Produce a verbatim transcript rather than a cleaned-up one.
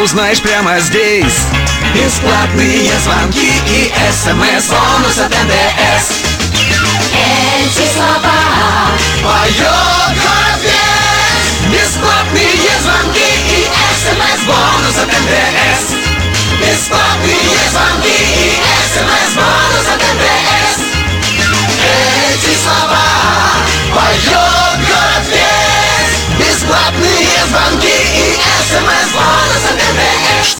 узнаешь прямо здесь. Бесплатные звонки и смс-бонус от эн дэ эс. Эти слова Поет город весь. Бесплатные звонки и смс-бонус от эн дэ эс. Бесплатные звонки и смс-бонус от эн дэ эс. Эти слова поет город весь. Бесплатные звонки и смс-бонус